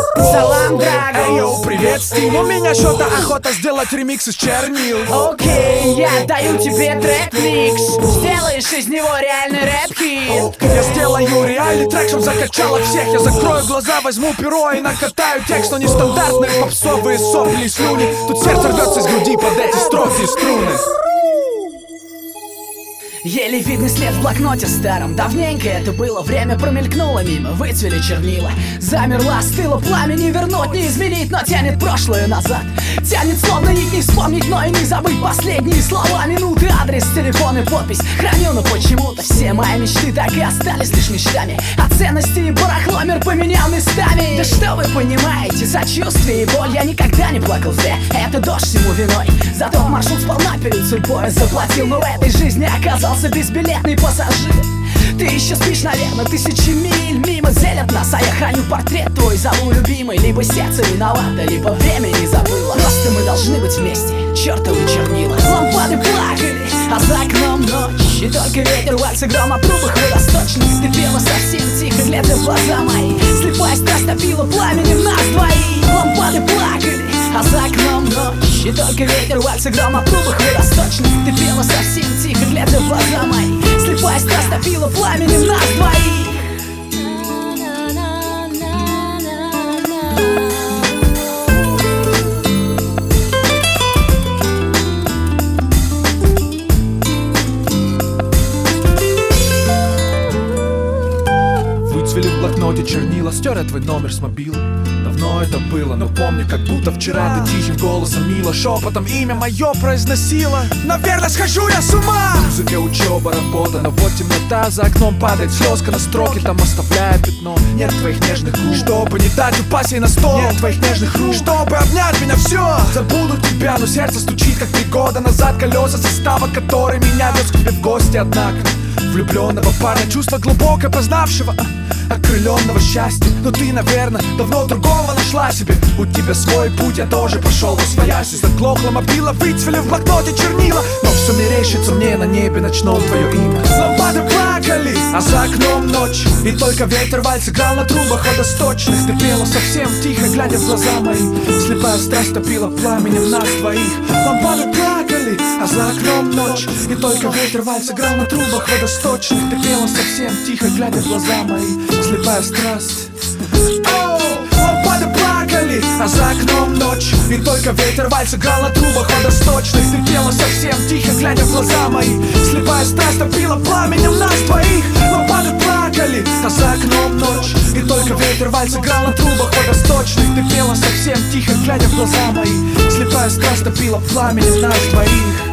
Салам, Драго. Йоу, привет, Стив. У меня что-то охота сделать ремикс из чернил. Окей, я даю тебе трек-микс. Сделаешь из него реальный рэп-хит. Я сделаю реальный трек, чтоб закачало всех. Я закрою глаза, возьму перо и накатаю текст. Но не стандартные попсовые сопли и слюни. Тут сердце рвется из груди под эти строки и струны. Еле видный след в блокноте старом. Давненько это было, время промелькнуло мимо. Выцвели чернила, замерла, остыло пламя. Не вернуть, не изменить, но тянет прошлое назад. Тянет словно нить, не вспомнить, но и не забыть последние слова, минуты, адрес, телефон и подпись. Храню, но почему-то все мои мечты так и остались лишь мечтами. А ценности и барахло мир поменял местами. Да что вы понимаете, сочувствие и боль. Я никогда не плакал зря, это дождь всему виной. Зато маршрут сполна перед судьбой заплатил, но в этой жизни оказался безбилетный пассажир. Ты еще спишь, наверное, тысячи миль мимо зелят нас, а я храню портрет твой, зову любимый. Либо сердце виновато, либо время не забыло. Просто мы должны быть вместе, чертовы чернила. Лампады плакали, а за окном ночь. И только ветер, вальс и гром от трубах водосточных. Ты пела совсем тихо, глядя в глаза мои. Слепая страсть топила пламенем нас двоих. Лампады плакали, а за окном ночь. И только ветер, вальс и гром от трубах водосточных. Ты пела совсем тихо, глядя в глаза мои. Слепая страсть топила пламенем нас двоих. Выцвели в блокноте чернила, стер я твой номер с мобила. Давно это было, но помню, как будто вчера ты тихим голосом мило шепотом имя мое произносила. Наверное, схожу я с ума. Музыка, учеба, работа, но вот темнота. За окном падает слезка на строки, там оставляет пятно. Нет твоих нежных рук, чтобы не дать упасть ей на стол. Нет твоих нежных рук, чтобы обнять меня, все. Забуду тебя, но сердце стучит, как 3 года назад. Колеса состава, который меня вез к тебе в гости, однако влюбленного парня, чувство глубокое познавшего, окрыленного счастья. Но ты, наверное, давно другого нашла себе. У тебя свой путь, я тоже пошел восвоясь. Заглохла мобила, выцвели в блокноте чернила. Но все мерещится мне на небе ночном твое имя. Лампады плакали, а за окном ночь. И только ветер вальс играл на трубах водосточных. Ты пела совсем тихо, глядя в глаза мои. Слепая страсть топила пламенем нас двоих. Лампады плакали, а за окном ночь. И только ветер вальс играл на трубах водосточных. Ты пела совсем тихо, глядя в глаза мои. Слепая страсть. Лампады плакали, а за окном ночь. И только ветер вальс играл на трубах водосточных. Ты пела совсем тихо, глядя в глаза мои. Слепая страсть топила пламенем нас двоих. Лампады плакали, а за окном ночь. И только ветер вальс играл на трубах водосточных. Ты пела совсем тихо, глядя в глаза мои. Слепая страсть топила пламенем нас двоих.